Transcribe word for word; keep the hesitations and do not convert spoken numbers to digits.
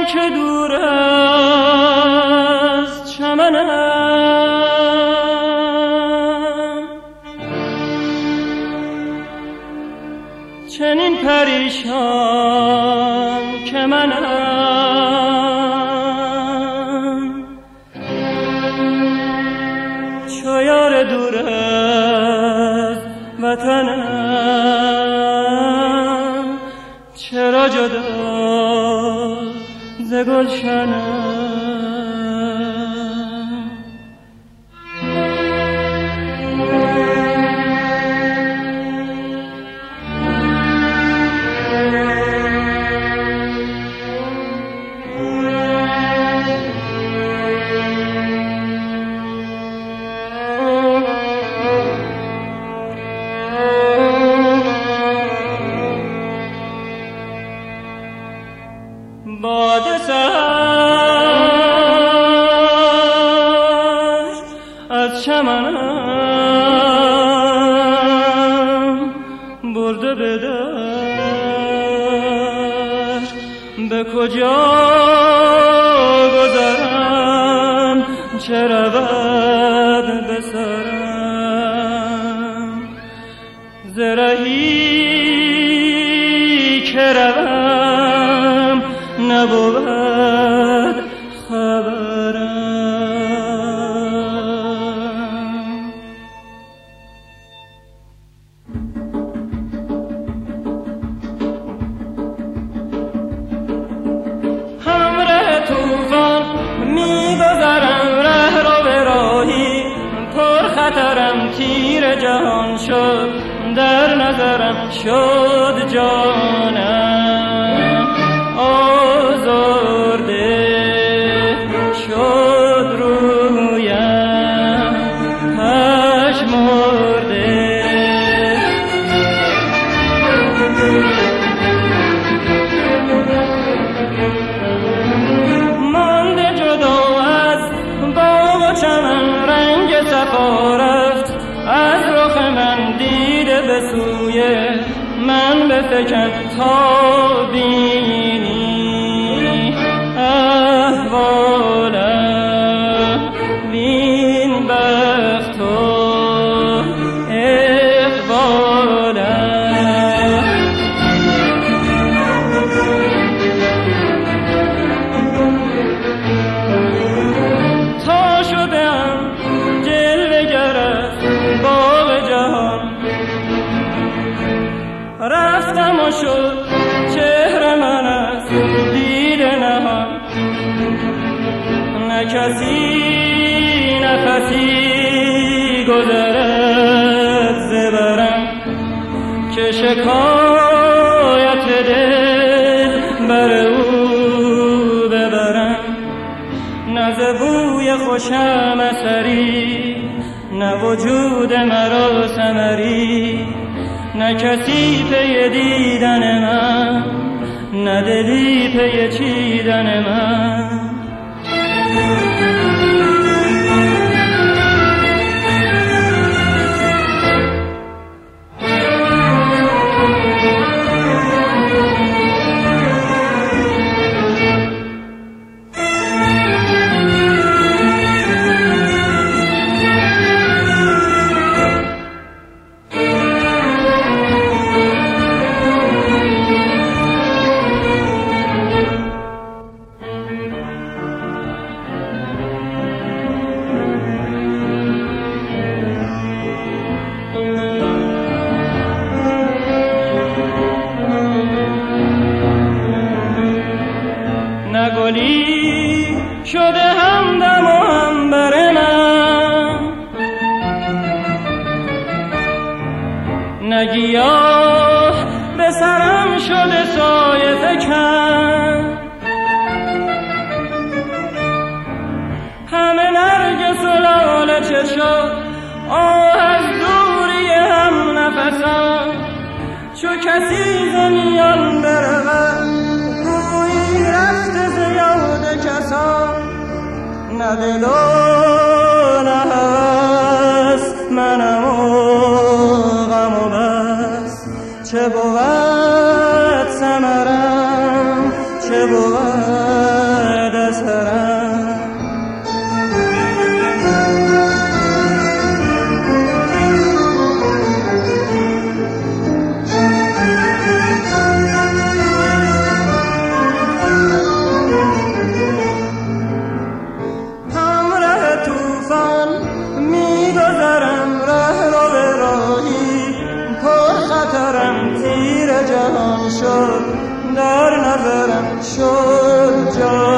که دور از چمنم چنین پریشان که منم چو یار دور از وطنم چرا جدا ز گلشنم باد سحر از چمنم برده به در به کجا گذرم چه رود به سرم ز رهی که روم نبود خبرم همراه طوفان میگذرم ره رو به راهی پر خطرم تیر جهان شد در نظرم شد جانم آزرده شد رویم پژمرده مانده جدا از باغ و چمن رنگ صفا رفت از رخ من دیده به سوی من بفکن تا بینی احوالم وین بخت و اقبالم تا شدم جلوه گر از باغ جهان رفتم و شد چهره من از دیده نهان نه کسی نفسی گذرد زبرم که شکایت دل بر او ببرم نه ز بوی خوشم اثری نه وجود مرا ثمری نه کسی پی دیدن من نه دلی پی چیدن من گلی شده همدم و همبر من نه گیاه به سرم شده سایه فکن همه نرگس و لاله چشم آه از دوری هم نفسم چو کسی زمیان برود گویی رفته ز یاد کسان نه دل و نه هوس منم و غم و بس چه بود ثمرم چه بود جهان شد در نظرم شد جان